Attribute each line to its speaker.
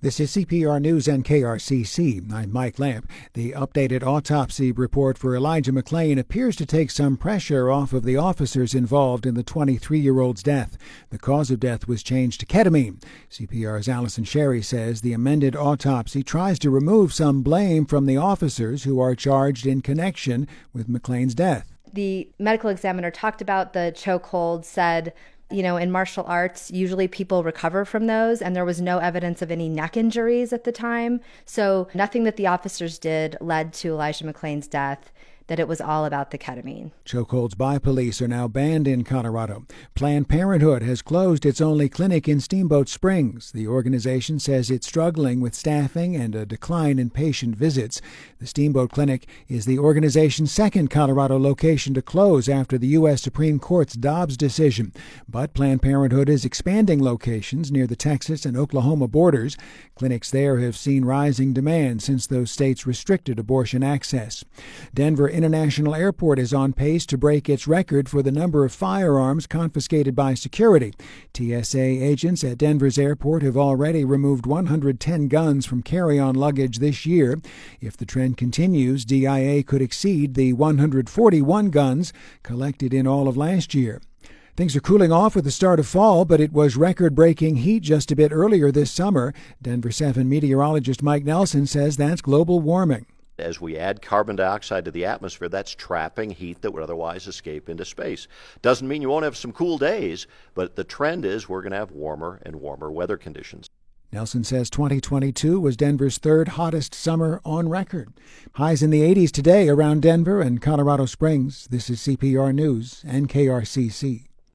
Speaker 1: This is CPR News and KRCC. I'm Mike Lamp. The updated autopsy report for Elijah McClain appears to take some pressure off of the officers involved in the 23-year-old's death. The cause of death was changed to ketamine. CPR's Allison Sherry says the amended autopsy tries to remove some blame from the officers who are charged in connection with McClain's death.
Speaker 2: The medical examiner talked about the chokehold, said, in martial arts, usually people recover from those, and there was no evidence of any neck injuries at the time. So nothing that the officers did led to Elijah McClain's death, that it was all about the ketamine.
Speaker 1: Chokeholds by police are now banned in Colorado. Planned Parenthood has closed its only clinic in Steamboat Springs. The organization says it's struggling with staffing and a decline in patient visits. The Steamboat Clinic is the organization's second Colorado location to close after the U.S. Supreme Court's Dobbs decision. But Planned Parenthood is expanding locations near the Texas and Oklahoma borders. Clinics there have seen rising demand since those states restricted abortion access. Denver International Airport is on pace to break its record for the number of firearms confiscated by security. TSA agents at Denver's airport have already removed 110 guns from carry-on luggage this year. If the trend continues, DIA could exceed the 141 guns collected in all of last year. Things are cooling off with the start of fall, but it was record-breaking heat just a bit earlier this summer. Denver 7 meteorologist Mike Nelson says that's global warming.
Speaker 3: As we add carbon dioxide to the atmosphere, that's trapping heat that would otherwise escape into space. Doesn't mean you won't have some cool days, but the trend is we're going to have warmer and warmer weather conditions.
Speaker 1: Nelson says 2022 was Denver's third hottest summer on record. Highs in the 80s today around Denver and Colorado Springs. This is CPR News and KRCC.